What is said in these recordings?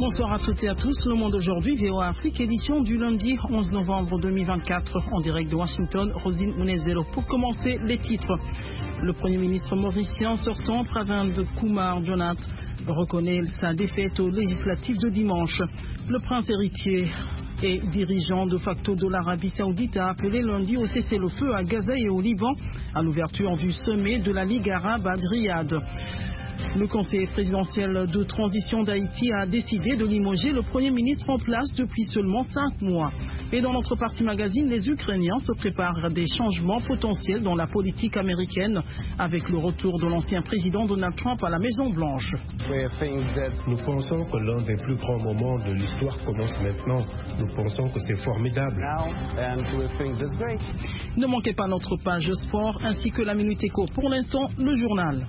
Bonsoir à toutes et à tous. Le Monde aujourd'hui, VOA Afrique, édition du lundi 11 novembre 2024. En direct de Washington, Rosine Munezero. Pour commencer, les titres. Le Premier ministre mauricien sortant, Pravind Kumar Jugnauth, reconnaît sa défaite aux législatives de dimanche. Le prince héritier et dirigeant de facto de l'Arabie Saoudite a appelé lundi au cessez-le-feu à Gaza et au Liban à l'ouverture du sommet de la Ligue arabe à Riyad. Le conseil présidentiel de transition d'Haïti a décidé de limoger le Premier ministre en place depuis seulement 5 mois. Et dans notre partie magazine, les Ukrainiens se préparent à des changements potentiels dans la politique américaine avec le retour de l'ancien président Donald Trump à la Maison-Blanche. Nous pensons que l'un des plus grands moments de l'histoire commence maintenant. Nous pensons que c'est formidable. Ne manquez pas notre page sport ainsi que la Minute Éco. Pour l'instant, le journal.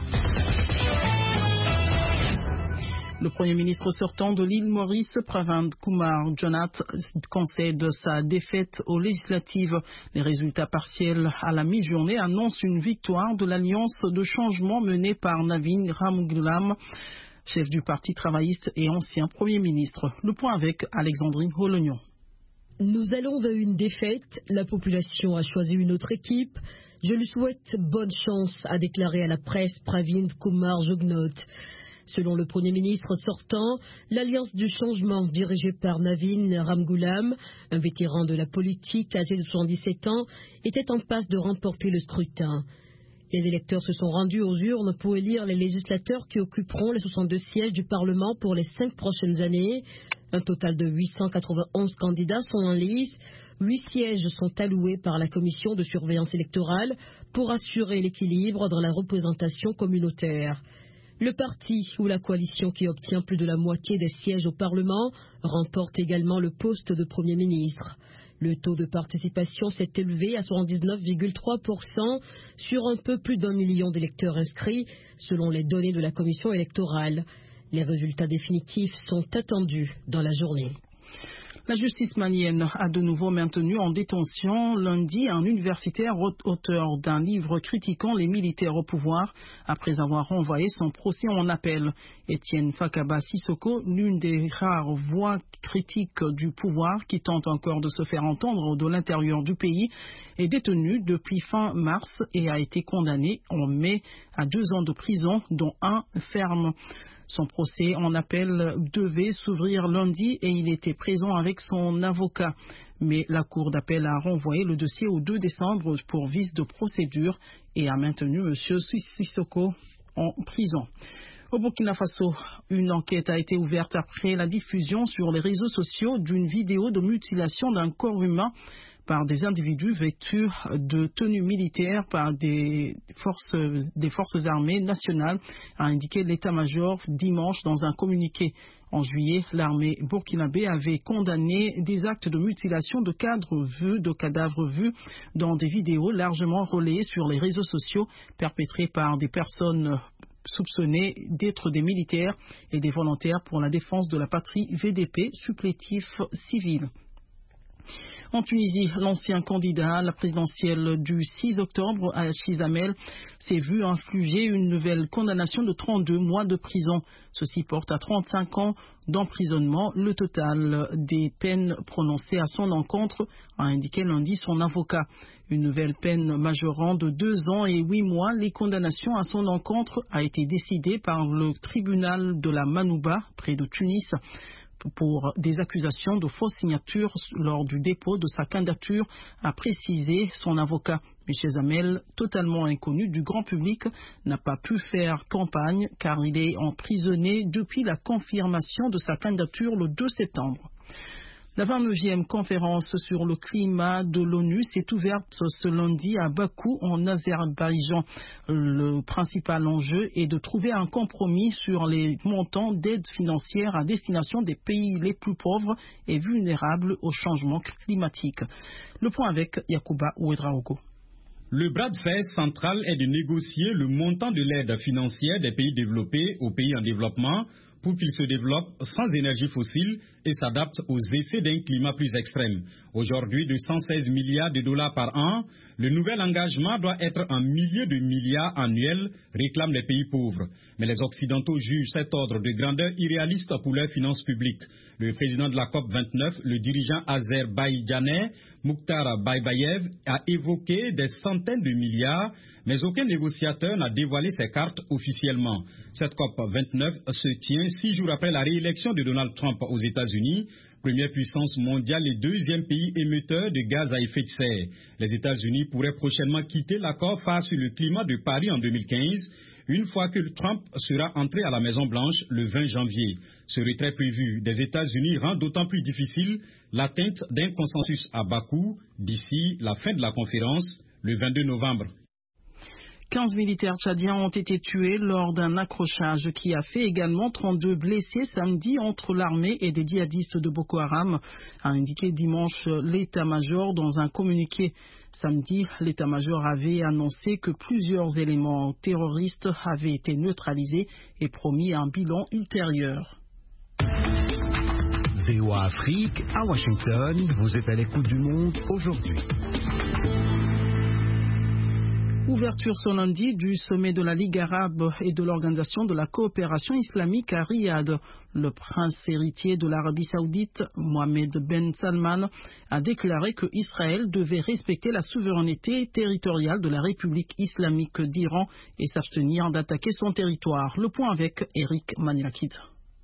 Le Premier ministre sortant de l'île Maurice, Pravind Kumar Jugnauth, concède sa défaite aux législatives. Les résultats partiels à la mi-journée annoncent une victoire de l'Alliance de changement menée par Navin Ramgoolam, chef du Parti travailliste et ancien Premier ministre. Le point avec Alexandrine Holognon. Nous allons vers une défaite. La population a choisi une autre équipe. Je lui souhaite bonne chance, a déclaré à la presse Pravind Kumar Jugnauth. Selon le Premier ministre sortant, l'Alliance du changement dirigée par Navin Ramgoolam, un vétéran de la politique âgé de 77 ans, était en passe de remporter le scrutin. Les électeurs se sont rendus aux urnes pour élire les législateurs qui occuperont les 62 sièges du Parlement pour les 5 prochaines années. Un total de 891 candidats sont en lice. 8 sièges sont alloués par la commission de surveillance électorale pour assurer l'équilibre dans la représentation communautaire. Le parti ou la coalition qui obtient plus de la moitié des sièges au Parlement remporte également le poste de Premier ministre. Le taux de participation s'est élevé à 79,3% sur un peu plus d'1 million d'électeurs inscrits, selon les données de la commission électorale. Les résultats définitifs sont attendus dans la journée. La justice malienne a de nouveau maintenu en détention lundi un universitaire auteur d'un livre critiquant les militaires au pouvoir après avoir renvoyé son procès en appel. Étienne Fakaba Sissoko, l'une des rares voix critiques du pouvoir qui tente encore de se faire entendre de l'intérieur du pays, est détenu depuis fin mars et a été condamné en mai à 2 ans de prison, dont 1 ferme. Son procès en appel devait s'ouvrir lundi et il était présent avec son avocat. Mais la cour d'appel a renvoyé le dossier au 2 décembre pour vice de procédure et a maintenu M. Sissoko en prison. Au Burkina Faso, une enquête a été ouverte après la diffusion sur les réseaux sociaux d'une vidéo de mutilation d'un corps humain par des individus vêtus de tenues militaires par des forces armées nationales, a indiqué l'état-major dimanche dans un communiqué. En juillet, l'armée burkinabé avait condamné des actes de mutilation de cadavres vus dans des vidéos largement relayées sur les réseaux sociaux perpétrées par des personnes soupçonnés d'être des militaires et des volontaires pour la défense de la patrie VDP, supplétifs civils. En Tunisie, l'ancien candidat à la présidentielle du 6 octobre, Achille Hamel, s'est vu infliger une nouvelle condamnation de 32 mois de prison. Ceci porte à 35 ans d'emprisonnement le total des peines prononcées à son encontre, a indiqué lundi son avocat. Une nouvelle peine majorant de 2 ans et 8 mois les condamnations à son encontre a été décidée par le tribunal de la Manouba, près de Tunis, pour des accusations de fausses signatures lors du dépôt de sa candidature, a précisé son avocat. M. Hamel, totalement inconnu du grand public, n'a pas pu faire campagne car il est emprisonné depuis la confirmation de sa candidature le 2 septembre. La 29e conférence sur le climat de l'ONU s'est ouverte ce lundi à Bakou, en Azerbaïdjan. Le principal enjeu est de trouver un compromis sur les montants d'aide financière à destination des pays les plus pauvres et vulnérables au changement climatique. Le point avec Yacouba Ouedraogo. Le bras de fer central est de négocier le montant de l'aide financière des pays développés aux pays en développement pour qu'il se développe sans énergie fossile et s'adapte aux effets d'un climat plus extrême. Aujourd'hui, de 116 milliards de dollars par an, le nouvel engagement doit être un millier de milliards annuels, réclament les pays pauvres. Mais les Occidentaux jugent cet ordre de grandeur irréaliste pour leurs finances publiques. Le président de la COP29, le dirigeant azerbaïdjanais, Mukhtar Baybayev, a évoqué des centaines de milliards, mais aucun négociateur n'a dévoilé ses cartes officiellement. Cette COP29 se tient 6 jours après la réélection de Donald Trump aux États-Unis, première puissance mondiale et deuxième pays émetteur de gaz à effet de serre. Les États-Unis pourraient prochainement quitter l'accord phare sur le climat de Paris en 2015, une fois que Trump sera entré à la Maison-Blanche le 20 janvier. Ce retrait prévu des États-Unis rend d'autant plus difficile l'atteinte d'un consensus à Bakou d'ici la fin de la conférence le 22 novembre. 15 militaires tchadiens ont été tués lors d'un accrochage qui a fait également 32 blessés samedi entre l'armée et des djihadistes de Boko Haram, a indiqué dimanche l'état-major dans un communiqué. Samedi, l'état-major avait annoncé que plusieurs éléments terroristes avaient été neutralisés et promis un bilan ultérieur. VOA Afrique, à Washington, vous êtes à l'écoute du monde aujourd'hui. Ouverture ce lundi du sommet de la Ligue arabe et de l'Organisation de la coopération islamique à Riyad. Le prince héritier de l'Arabie saoudite, Mohammed Ben Salman, a déclaré que Israël devait respecter la souveraineté territoriale de la République islamique d'Iran et s'abstenir d'attaquer son territoire. Le point avec Eric Manilakid.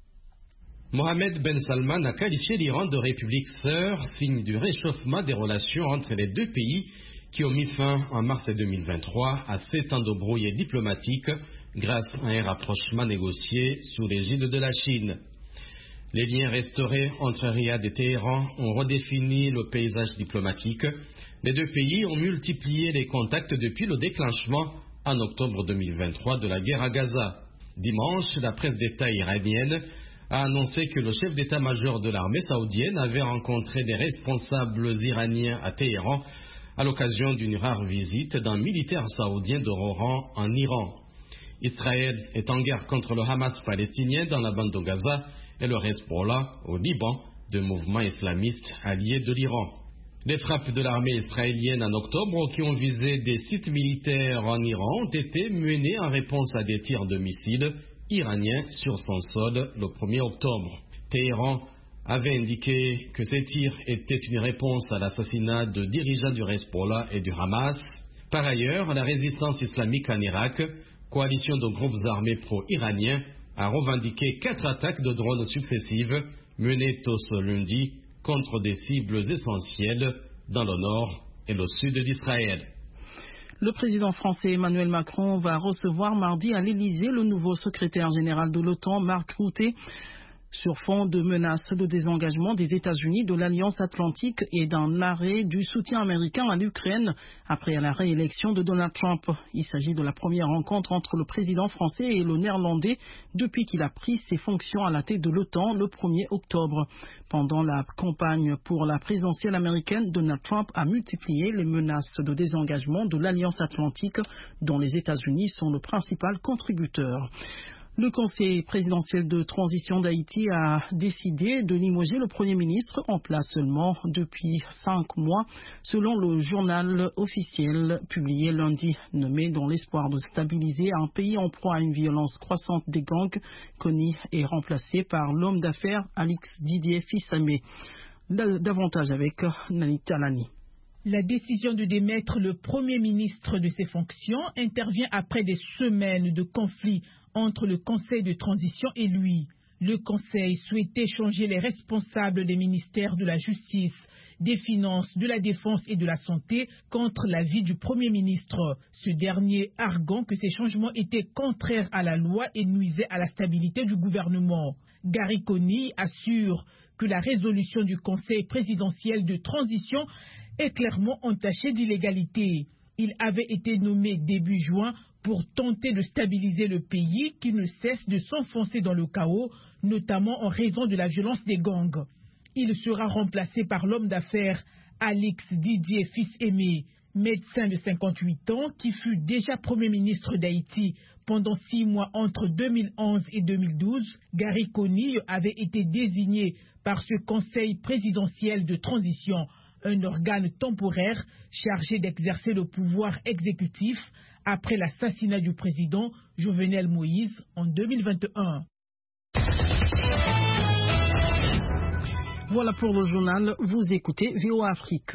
Mohammed Ben Salman a qualifié l'Iran de république sœur, signe du réchauffement des relations entre les deux pays qui ont mis fin en mars 2023 à 7 ans de brouillé diplomatique grâce à un rapprochement négocié sous l'égide de la Chine. Les liens restaurés entre Riyad et Téhéran ont redéfini le paysage diplomatique. Les deux pays ont multiplié les contacts depuis le déclenchement en octobre 2023 de la guerre à Gaza. Dimanche, la presse d'État iranienne a annoncé que le chef d'état-major de l'armée saoudienne avait rencontré des responsables iraniens à Téhéran à l'occasion d'une rare visite d'un militaire saoudien de haut rang en Iran. Israël est en guerre contre le Hamas palestinien dans la bande de Gaza et le Hezbollah au Liban, deux mouvements islamistes alliés de l'Iran. Les frappes de l'armée israélienne en octobre qui ont visé des sites militaires en Iran ont été menées en réponse à des tirs de missiles iraniens sur son sol le 1er octobre. Téhéran avait indiqué que ces tirs étaient une réponse à l'assassinat de dirigeants du Hezbollah et du Hamas. Par ailleurs, la résistance islamique en Irak, coalition de groupes armés pro-iraniens, a revendiqué 4 attaques de drones successives menées tôt ce lundi contre des cibles essentielles dans le nord et le sud d'Israël. Le président français Emmanuel Macron va recevoir mardi à l'Élysée le nouveau secrétaire général de l'OTAN, Mark Rutte, sur fond de menaces de désengagement des États-Unis de l'Alliance Atlantique et d'un arrêt du soutien américain à l'Ukraine après la réélection de Donald Trump. Il s'agit de la première rencontre entre le président français et le néerlandais depuis qu'il a pris ses fonctions à la tête de l'OTAN le 1er octobre. Pendant la campagne pour la présidentielle américaine, Donald Trump a multiplié les menaces de désengagement de l'Alliance Atlantique dont les États-Unis sont le principal contributeur. Le Conseil présidentiel de transition d'Haïti a décidé de limoger le Premier ministre en place seulement depuis 5 mois, selon le journal officiel publié lundi, nommé dans l'espoir de stabiliser un pays en proie à une violence croissante des gangs. Kony est remplacé par l'homme d'affaires Alix Didier Fissamé. Davantage avec Nani Talani. La décision de démettre le Premier ministre de ses fonctions intervient après des semaines de conflits entre le Conseil de transition et lui. Le Conseil souhaitait changer les responsables des ministères de la Justice, des Finances, de la Défense et de la Santé contre l'avis du Premier ministre. Ce dernier arguant que ces changements étaient contraires à la loi et nuisaient à la stabilité du gouvernement. Gary Kony assure que la résolution du Conseil présidentiel de transition est clairement entachée d'illégalité. Il avait été nommé début juin pour tenter de stabiliser le pays qui ne cesse de s'enfoncer dans le chaos, notamment en raison de la violence des gangs. Il sera remplacé par l'homme d'affaires Alix Didier Fissamé. Médecin de 58 ans qui fut déjà Premier ministre d'Haïti pendant 6 mois entre 2011 et 2012, Gary Conille avait été désigné par ce Conseil présidentiel de transition, un organe temporaire chargé d'exercer le pouvoir exécutif après l'assassinat du président Jovenel Moïse en 2021. Voilà pour le journal, vous écoutez VOA Afrique.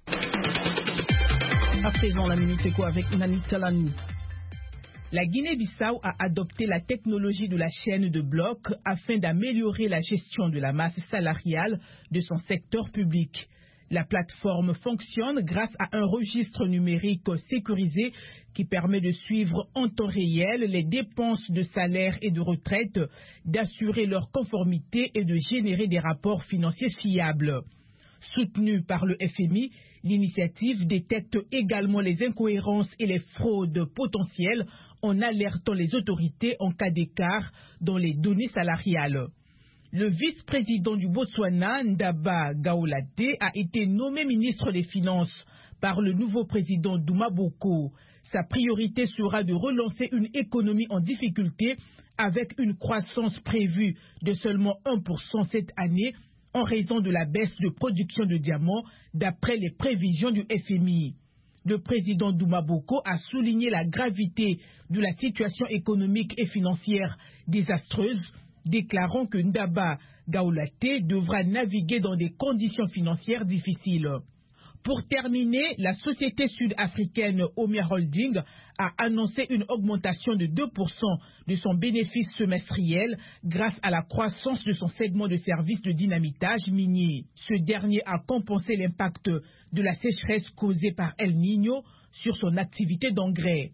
À présent, la Minute Éco avec Nani Talani. La Guinée-Bissau a adopté la technologie de la chaîne de blocs afin d'améliorer la gestion de la masse salariale de son secteur public. La plateforme fonctionne grâce à un registre numérique sécurisé qui permet de suivre en temps réel les dépenses de salaire et de retraite, d'assurer leur conformité et de générer des rapports financiers fiables. Soutenue par le FMI, l'initiative détecte également les incohérences et les fraudes potentielles en alertant les autorités en cas d'écart dans les données salariales. Le vice-président du Botswana, Ndaba Gaolate, a été nommé ministre des Finances par le nouveau président Duma Boko. Sa priorité sera de relancer une économie en difficulté avec une croissance prévue de seulement 1% cette année en raison de la baisse de production de diamants d'après les prévisions du FMI. Le président Duma Boko a souligné la gravité de la situation économique et financière désastreuse, déclarant que Ndaba Gaolate devra naviguer dans des conditions financières difficiles. Pour terminer, la société sud-africaine Omia Holding a annoncé une augmentation de 2% de son bénéfice semestriel grâce à la croissance de son segment de services de dynamitage minier. Ce dernier a compensé l'impact de la sécheresse causée par El Niño sur son activité d'engrais.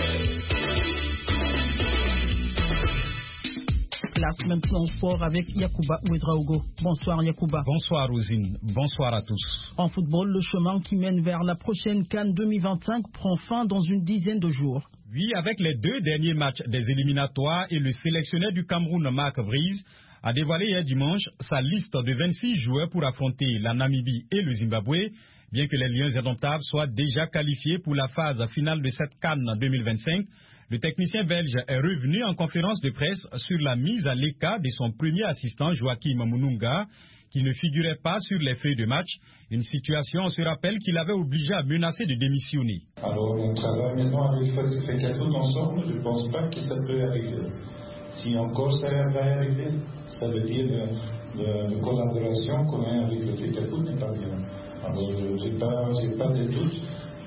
Place maintenant au sport avec Yacouba Ouedraogo. Bonsoir Yacouba. Bonsoir Rosine, bonsoir à tous. En football, le chemin qui mène vers la prochaine CAN 2025 prend fin dans une dizaine de jours. Oui, avec les 2 derniers matchs des éliminatoires et le sélectionneur du Cameroun, Marc Vries, a dévoilé hier dimanche sa liste de 26 joueurs pour affronter la Namibie et le Zimbabwe, bien que les Lions indomptables soient déjà qualifiés pour la phase finale de cette CAN 2025. Le technicien belge est revenu en conférence de presse sur la mise à l'écart de son premier assistant Joachim Mununga, qui ne figurait pas sur les feuilles de match. Une situation, on se rappelle, qu'il avait obligé à menacer de démissionner. Alors on travaille maintenant avec Fekatoun ensemble, je ne pense pas que ça peut arriver. Si encore ça va arriver, ça veut dire la collaboration qu'on a avec le Fekatoun n'est pas bien. Alors je n'ai pas de doute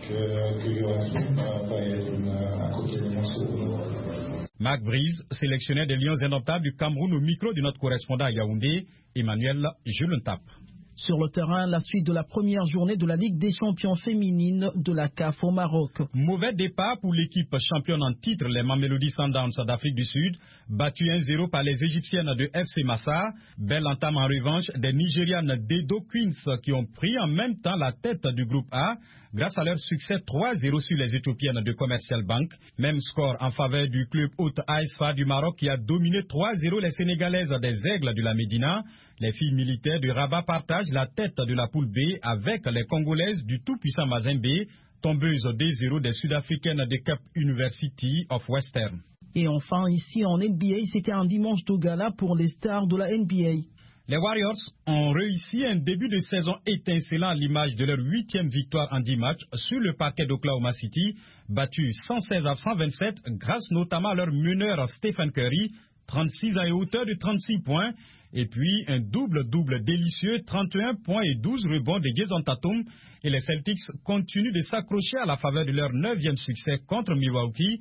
que Joachim va être à côté de moi. Marc Vries, sélectionneur des Lions indomptables du Cameroun, au micro de notre correspondant à Yaoundé, Emmanuel Julentap. Sur le terrain, la suite de la première journée de la Ligue des champions féminines de la CAF au Maroc. Mauvais départ pour l'équipe championne en titre, les Mamelody Sundowns d'Afrique du Sud, battue 1-0 par les Égyptiennes de FC Massa. Belle entame en revanche des Nigérianes d'Edo Queens qui ont pris en même temps la tête du groupe A grâce à leur succès 3-0 sur les Éthiopiennes de Commercial Bank. Même score en faveur du club hôte ASFA du Maroc qui a dominé 3-0 les Sénégalaises des Aigles de la Médina. Les filles militaires de Rabat partagent la tête de la poule B avec les Congolaises du tout-puissant Mazembe, tombeuses 2-0 des Sud-Africaines de Cape University of Western. Et enfin, ici en NBA, c'était un dimanche de gala pour les stars de la NBA. Les Warriors ont réussi un début de saison étincelant à l'image de leur 8e victoire en 10 matchs sur le parquet d'Oklahoma City, battu 116-127 grâce notamment à leur meneur Stephen Curry, 36 à hauteur de 36 points, et puis un double-double délicieux, 31 points et 12 rebonds de Jason Tatum. Et les Celtics continuent de s'accrocher à la faveur de leur 9e succès contre Milwaukee,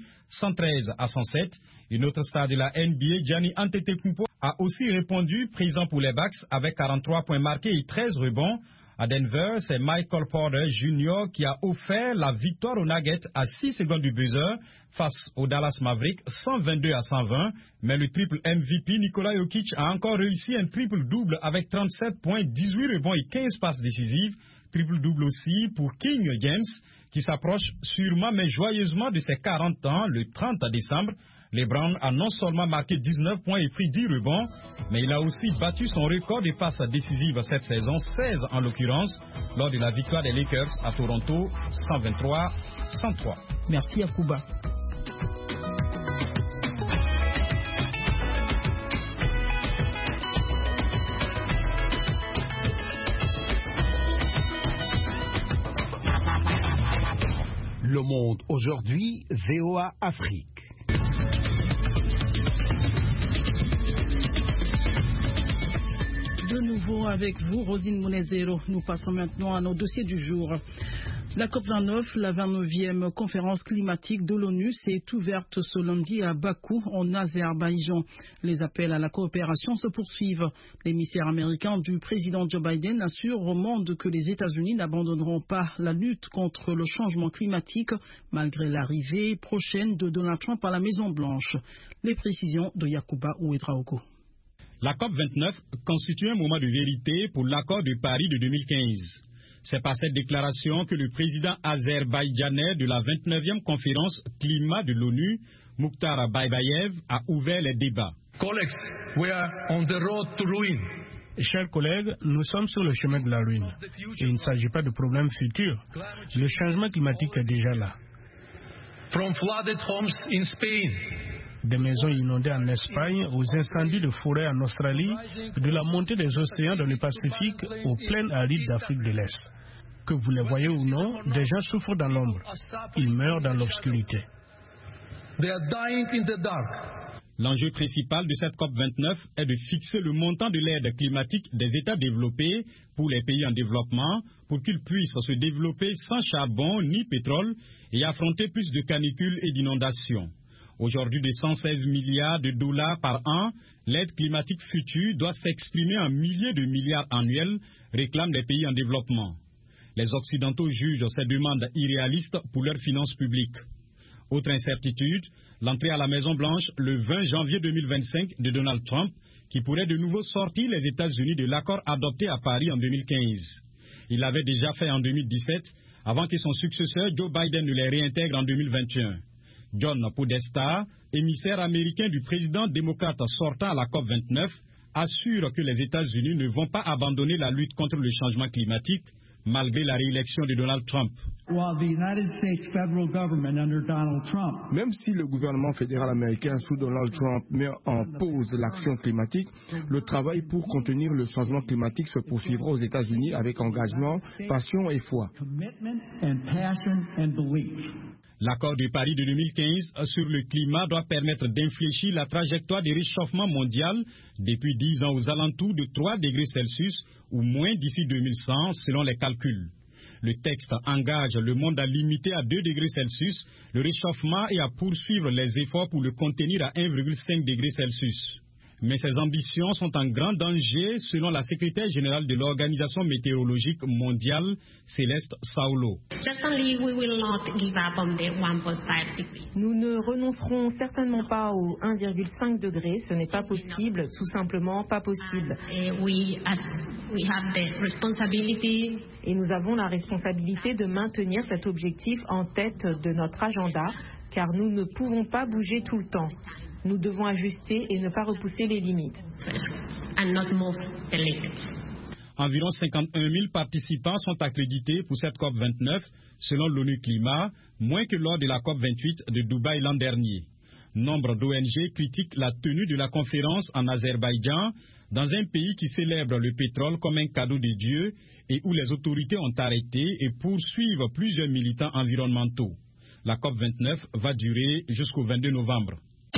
113-107. Une autre star de la NBA, Giannis Antetokounmpo, a aussi répondu présent pour les Bucks avec 43 points marqués et 13 rebonds. À Denver, c'est Michael Porter Jr. qui a offert la victoire aux Nuggets à 6 secondes du buzzer face aux Dallas Mavericks, 122-120. Mais le triple MVP Nikola Jokic a encore réussi un triple-double avec 37 points, 18 rebonds et 15 passes décisives. Triple-double aussi pour King James, qui s'approche sûrement mais joyeusement de ses 40 ans le 30 décembre. LeBron a non seulement marqué 19 points et pris 10 rebonds, Mais il a aussi battu son record de passes décisives cette saison, 16 en l'occurrence, lors de la victoire des Lakers à Toronto, 123-103. Merci Yacouba. Le Monde aujourd'hui, VOA Afrique. De nouveau avec vous, Rosine Mounezero. Nous passons maintenant à nos dossiers du jour. La COP29, la 29e conférence climatique de l'ONU, s'est ouverte ce lundi à Bakou, en Azerbaïdjan. Les appels à la coopération se poursuivent. L'émissaire américain du président Joe Biden assure au monde que les États-Unis n'abandonneront pas la lutte contre le changement climatique, malgré l'arrivée prochaine de Donald Trump à la Maison-Blanche. Les précisions de Yacouba Ouedraogo. La COP29 constitue un moment de vérité pour l'accord de Paris de 2015. C'est par cette déclaration que le président azerbaïdjanais de la 29e conférence climat de l'ONU, Mukhtar Baybayev, a ouvert les débats. Colleagues, we are on the road to ruin. Chers collègues, nous sommes sur le chemin de la ruine. Et il ne s'agit pas de problèmes futurs. Le changement climatique est déjà là. From flooded homes in Spain. Des maisons inondées en Espagne, aux incendies de forêt en Australie, de la montée des océans dans le Pacifique aux plaines arides d'Afrique de l'Est. Que vous les voyez ou non, des gens souffrent dans l'ombre. Ils meurent dans l'obscurité. They are dying in the dark. L'enjeu principal de cette COP29 est de fixer le montant de l'aide climatique des États développés pour les pays en développement pour qu'ils puissent se développer sans charbon ni pétrole et affronter plus de canicules et d'inondations. Aujourd'hui de 116 milliards de dollars par an, l'aide climatique future doit s'exprimer en milliers de milliards annuels, réclament les pays en développement. Les Occidentaux jugent ces demandes irréalistes pour leurs finances publiques. Autre incertitude, l'entrée à la Maison-Blanche le 20 janvier 2025 de Donald Trump, qui pourrait de nouveau sortir les États-Unis de l'accord adopté à Paris en 2015. Il l'avait déjà fait en 2017, avant que son successeur Joe Biden ne les réintègre en 2021. John Podesta, émissaire américain du président démocrate sortant à la COP29, assure que les États-Unis ne vont pas abandonner la lutte contre le changement climatique, malgré la réélection de Donald Trump. Même si le gouvernement fédéral américain sous Donald Trump met en pause l'action climatique, le travail pour contenir le changement climatique se poursuivra aux États-Unis avec engagement, passion et foi. L'accord de Paris de 2015 sur le climat doit permettre d'infléchir la trajectoire du réchauffement mondial depuis 10 ans aux alentours de 3 degrés Celsius ou moins d'ici 2100 selon les calculs. Le texte engage le monde à limiter à 2 degrés Celsius le réchauffement et à poursuivre les efforts pour le contenir à 1,5 degrés Celsius. Mais ces ambitions sont en grand danger selon la secrétaire générale de l'Organisation météorologique mondiale, Céleste Saulo. Nous ne renoncerons certainement pas au 1,5 degré, ce n'est pas possible, tout simplement pas possible. Et nous avons la responsabilité de maintenir cet objectif en tête de notre agenda, car nous ne pouvons pas bouger tout le temps. Nous devons ajuster et ne pas repousser les limites. Environ 51 000 participants sont accrédités pour cette COP29, selon l'ONU Climat, moins que lors de la COP28 de Dubaï l'an dernier. Nombre d'ONG critiquent la tenue de la conférence en Azerbaïdjan, dans un pays qui célèbre le pétrole comme un cadeau de Dieu et où les autorités ont arrêté et poursuivent plusieurs militants environnementaux. La COP29 va durer jusqu'au 22 novembre.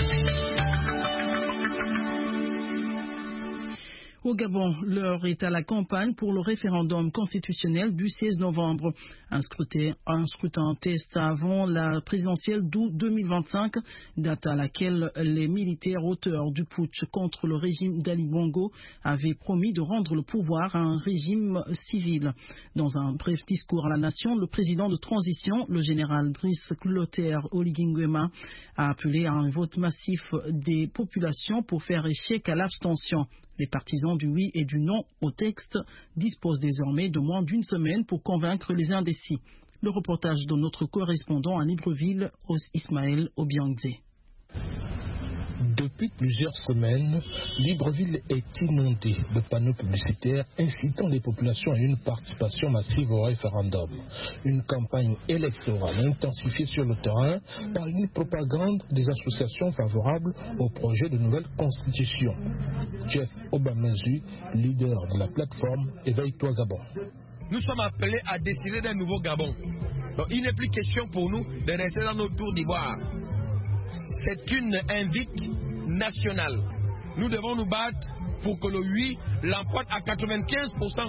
Au Gabon, l'heure est à la campagne pour le référendum constitutionnel du 16 novembre. Un scrutin test avant la présidentielle d'août 2025, date à laquelle les militaires auteurs du putsch contre le régime d'Ali Bongo avaient promis de rendre le pouvoir à un régime civil. Dans un bref discours à la nation, le président de transition, le général Brice Clotaire Oligui Nguema, a appelé à un vote massif des populations pour faire échec à l'abstention. Les partisans du oui et du non au texte disposent désormais de moins d'une semaine pour convaincre les indécis. Le reportage de notre correspondant à Libreville, Ismaël Obiangze. Depuis plusieurs semaines, Libreville est inondée de panneaux publicitaires incitant les populations à une participation massive au référendum. Une campagne électorale intensifiée sur le terrain par une propagande des associations favorables au projet de nouvelle constitution. Jeff Obamazu, leader de la plateforme Éveille-toi Gabon. Nous sommes appelés à décider d'un nouveau Gabon. Donc il n'est plus question pour nous de rester dans nos tours d'ivoire. C'est une invite nationale. Nous devons nous battre pour que le oui l'emporte à 95%.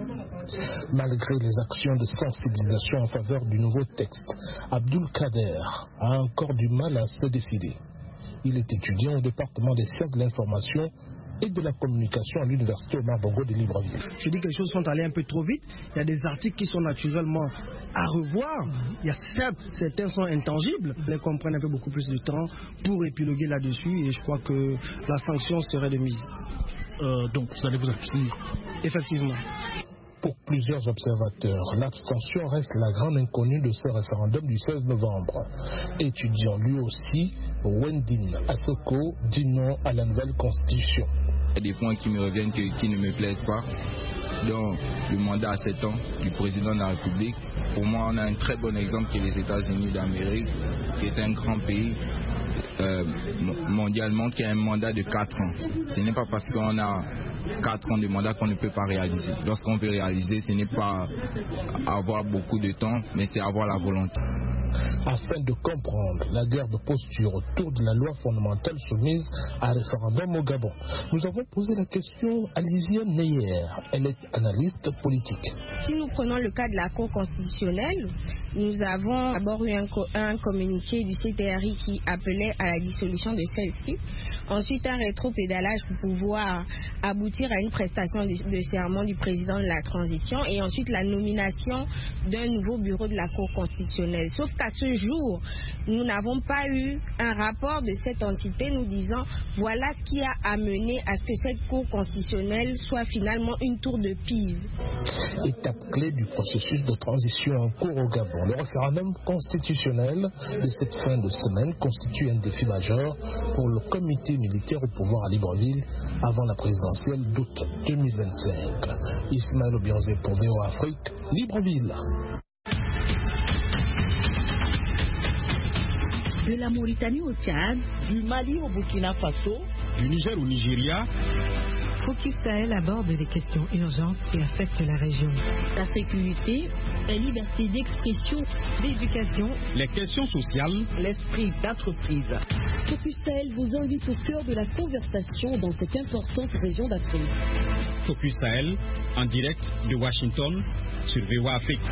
Malgré les actions de sensibilisation en faveur du nouveau texte, Abdul Kader a encore du mal à se décider. Il est étudiant au département des sciences de l'information et de la communication à l'université Omar Bongo de Libreville. Je dis que les choses sont allées un peu trop vite. Il y a des articles qui sont naturellement à revoir. Il y a certes, certains sont intangibles. Les comprennent un peu beaucoup plus de temps pour épiloguer là-dessus et je crois que la sanction serait de mise. Donc vous allez vous abstenir? Effectivement. Pour plusieurs observateurs, l'abstention reste la grande inconnue de ce référendum du 16 novembre. Étudiant lui aussi, Wendin Asoko dit non à la nouvelle constitution. Il y a des points qui me reviennent qui ne me plaisent pas. Donc le mandat à 7 ans du président de la République, pour moi on a un très bon exemple qui est les États-Unis d'Amérique, qui est un grand pays mondialement qui a un mandat de 4 ans. Ce n'est pas parce qu'on a 4 ans de mandat qu'on ne peut pas réaliser. Lorsqu'on veut réaliser, ce n'est pas avoir beaucoup de temps, mais c'est avoir la volonté. Afin de comprendre la guerre de posture autour de la loi fondamentale soumise à référendum au Gabon, nous avons posé la question à Lisiane Neyer. Elle est analyste politique. Si nous prenons le cas de la Cour constitutionnelle, nous avons d'abord eu un communiqué du CTRI qui appelait à la dissolution de celle-ci. Ensuite, un rétropédalage pour pouvoir aboutir à une prestation de serment du président de la transition et ensuite la nomination d'un nouveau bureau de la Cour constitutionnelle. Sauf qu'à ce jour, nous n'avons pas eu un rapport de cette entité nous disant voilà ce qui a amené à ce que cette Cour constitutionnelle soit finalement une tour de pise. Étape clé du processus de transition en cours au Gabon. Le référendum constitutionnel de cette fin de semaine constitue un défi majeur pour le comité militaire au pouvoir à Libreville avant la présidentielle d'août 2025. Ismaël Obianze pour VOA Afrique, Libreville. De la Mauritanie au Tchad, du Mali au Burkina Faso, du Niger au Nigeria. Focus Sahel aborde les questions urgentes qui affectent la région. La sécurité, la liberté d'expression, l'éducation, les questions sociales, l'esprit d'entreprise. Focus Sahel vous invite au cœur de la conversation dans cette importante région d'Afrique. Focus Sahel, en direct de Washington, sur VOA Afrique.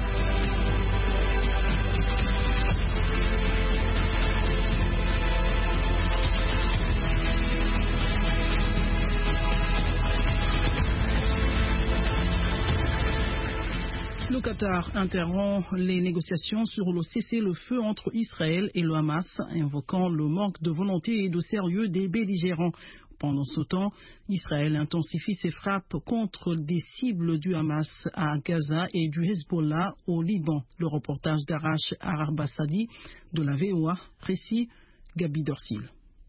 Le Qatar interrompt les négociations sur le cessez-le-feu entre Israël et le Hamas, invoquant le manque de volonté et de sérieux des belligérants. Pendant ce temps, Israël intensifie ses frappes contre des cibles du Hamas à Gaza et du Hezbollah au Liban. Le reportage d'Arash Arabassadi de la VOA, récit Gabi Dorsil.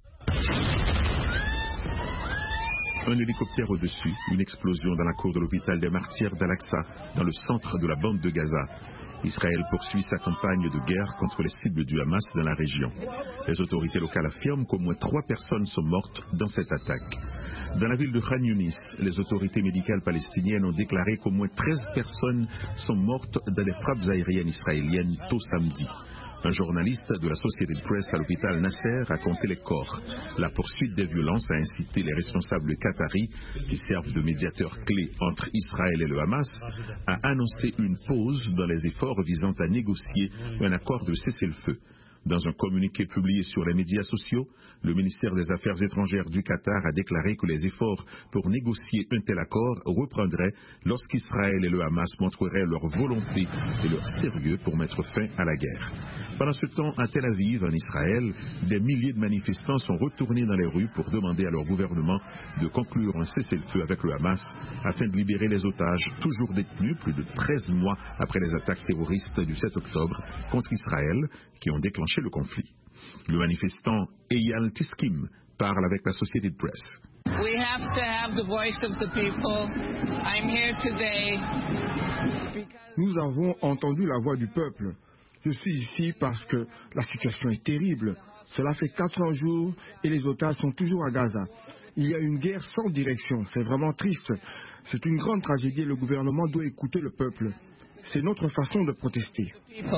Un hélicoptère au-dessus, une explosion dans la cour de l'hôpital des Martyrs d'Al-Aqsa, dans le centre de la bande de Gaza. Israël poursuit sa campagne de guerre contre les cibles du Hamas dans la région. Les autorités locales affirment qu'au moins 3 personnes sont mortes dans cette attaque. Dans la ville de Khan Yunis, les autorités médicales palestiniennes ont déclaré qu'au moins 13 personnes sont mortes dans les frappes aériennes israéliennes tôt samedi. Un journaliste de la Associated Press à l'hôpital Nasser a compté les corps. La poursuite des violences a incité les responsables qataris, qui servent de médiateurs clés entre Israël et le Hamas, à annoncer une pause dans les efforts visant à négocier un accord de cessez-le-feu. Dans un communiqué publié sur les médias sociaux, le ministère des Affaires étrangères du Qatar a déclaré que les efforts pour négocier un tel accord reprendraient lorsqu'Israël et le Hamas montreraient leur volonté et leur sérieux pour mettre fin à la guerre. Pendant ce temps, à Tel Aviv, en Israël, des milliers de manifestants sont retournés dans les rues pour demander à leur gouvernement de conclure un cessez-le-feu avec le Hamas afin de libérer les otages toujours détenus plus de 13 mois après les attaques terroristes du 7 octobre contre Israël qui ont déclenché le conflit. Le manifestant Eyal Tiskim parle avec la Associated Press. We have to have the voice of the people. I'm here today. Nous avons entendu la voix du peuple. Je suis ici parce que la situation est terrible. Cela fait 400 jours et les otages sont toujours à Gaza. Il y a une guerre sans direction. C'est vraiment triste. C'est une grande tragédie et le gouvernement doit écouter le peuple. C'est notre façon de protester.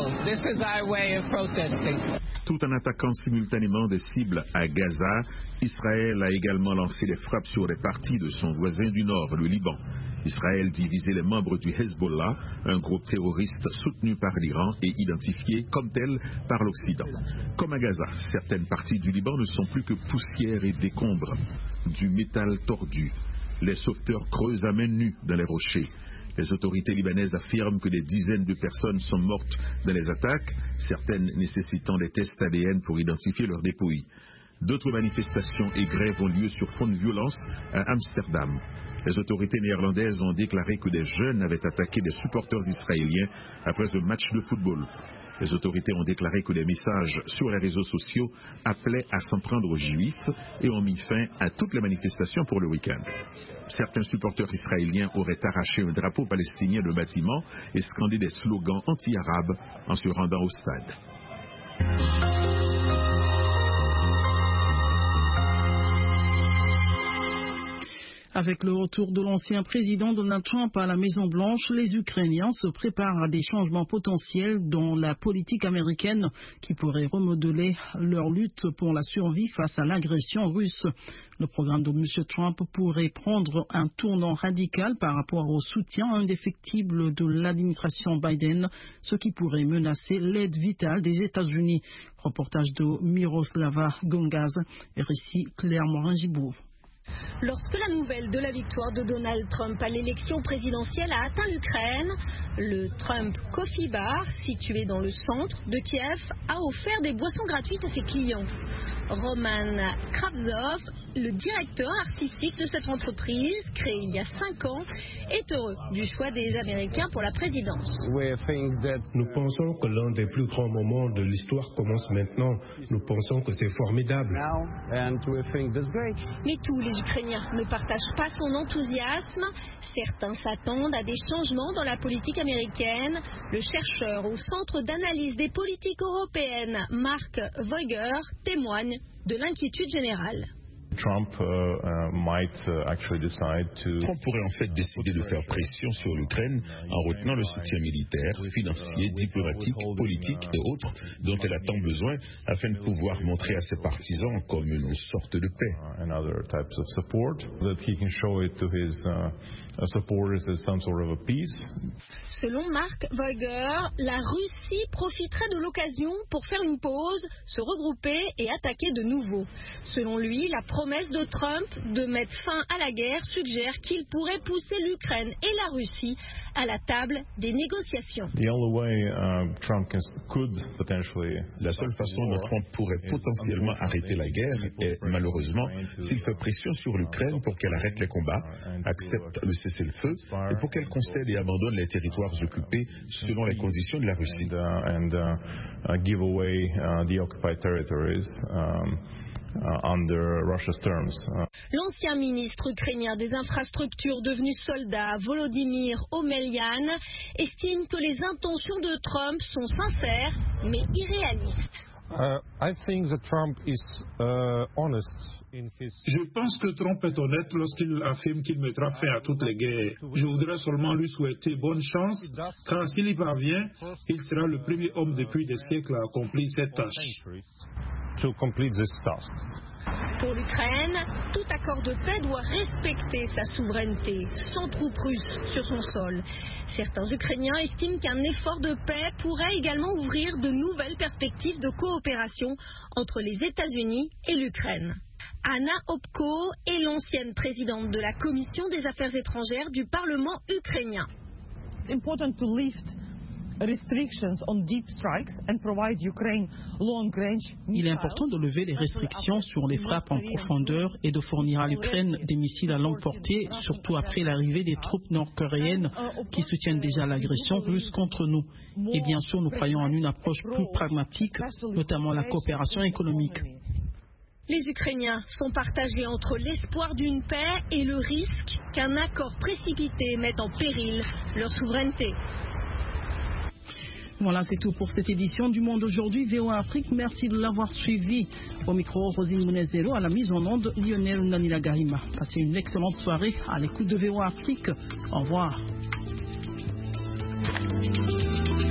Tout en attaquant simultanément des cibles à Gaza, Israël a également lancé des frappes sur des parties de son voisin du nord, le Liban. Israël dit viser les membres du Hezbollah, un groupe terroriste soutenu par l'Iran et identifié comme tel par l'Occident. Comme à Gaza, certaines parties du Liban ne sont plus que poussière et décombres, du métal tordu. Les sauveteurs creusent à main nue dans les rochers. Les autorités libanaises affirment que des dizaines de personnes sont mortes dans les attaques, certaines nécessitant des tests ADN pour identifier leurs dépouilles. D'autres manifestations et grèves ont lieu sur fond de violence à Amsterdam. Les autorités néerlandaises ont déclaré que des jeunes avaient attaqué des supporters israéliens après un match de football. Les autorités ont déclaré que des messages sur les réseaux sociaux appelaient à s'en prendre aux Juifs et ont mis fin à toutes les manifestations pour le week-end. Certains supporters israéliens auraient arraché un drapeau palestinien de bâtiment et scandé des slogans anti-arabes en se rendant au stade. Avec le retour de l'ancien président Donald Trump à la Maison-Blanche, les Ukrainiens se préparent à des changements potentiels dans la politique américaine qui pourraient remodeler leur lutte pour la survie face à l'agression russe. Le programme de M. Trump pourrait prendre un tournant radical par rapport au soutien indéfectible de l'administration Biden, ce qui pourrait menacer l'aide vitale des États-Unis. Reportage de Miroslava Gongaz et récit Claire Morin-Gibourg. Lorsque la nouvelle de la victoire de Donald Trump à l'élection présidentielle a atteint l'Ukraine, le Trump Coffee Bar, situé dans le centre de Kiev, a offert des boissons gratuites à ses clients. Roman Kravtsov, le directeur artistique de cette entreprise, créée il y a 5 ans, est heureux du choix des Américains pour la présidence. Nous pensons que l'un des plus grands moments de l'histoire commence maintenant. Nous pensons que c'est formidable. Mais tous les Ukrainiens ne partagent pas son enthousiasme. Certains s'attendent à des changements dans la politique américaine. Le chercheur au Centre d'analyse des politiques européennes, Mark Voiger, témoigne de l'inquiétude générale. Trump pourrait en fait décider de faire pression sur l'Ukraine en retenant le soutien militaire, financier, diplomatique, politique et autres dont elle a tant besoin afin de pouvoir montrer à ses partisans comme une sorte de paix. Selon Mark Voiger, la Russie profiterait de l'occasion pour faire une pause, se regrouper et attaquer de nouveau. Selon lui, la promesse de Trump de mettre fin à la guerre suggère qu'il pourrait pousser l'Ukraine et la Russie à la table des négociations. La seule façon dont Trump pourrait potentiellement arrêter la guerre est, malheureusement, s'il fait pression sur l'Ukraine pour qu'elle arrête les combats, accepte le cessez-le-feu et pour qu'elle concède et abandonne les territoires occupés selon les conditions de la Russie. L'ancien ministre ukrainien des infrastructures devenu soldat, Volodymyr Omelyan, estime que les intentions de Trump sont sincères mais irréalistes. Je pense que Trump est honnête lorsqu'il affirme qu'il mettra fin à toutes les guerres. Je voudrais seulement lui souhaiter bonne chance, car s'il y parvient, il sera le premier homme depuis des siècles à accomplir cette tâche. Pour l'Ukraine, tout accord de paix doit respecter sa souveraineté, sans troupes russes sur son sol. Certains Ukrainiens estiment qu'un effort de paix pourrait également ouvrir de nouvelles perspectives de coopération entre les États-Unis et l'Ukraine. Anna Opko est l'ancienne présidente de la Commission des Affaires étrangères du Parlement ukrainien. Il est important de lever les restrictions sur les frappes en profondeur et de fournir à l'Ukraine des missiles à longue portée, surtout après l'arrivée des troupes nord-coréennes qui soutiennent déjà l'agression russe contre nous. Et bien sûr, nous croyons en une approche plus pragmatique, notamment la coopération économique. Les Ukrainiens sont partagés entre l'espoir d'une paix et le risque qu'un accord précipité mette en péril leur souveraineté. Voilà, c'est tout pour cette édition du Monde aujourd'hui. VOA Afrique, merci de l'avoir suivi. Au micro, Rosine Mounezero, à la mise en onde, Lionel Nanila Garima. Passez une excellente soirée à l'écoute de VOA Afrique. Au revoir.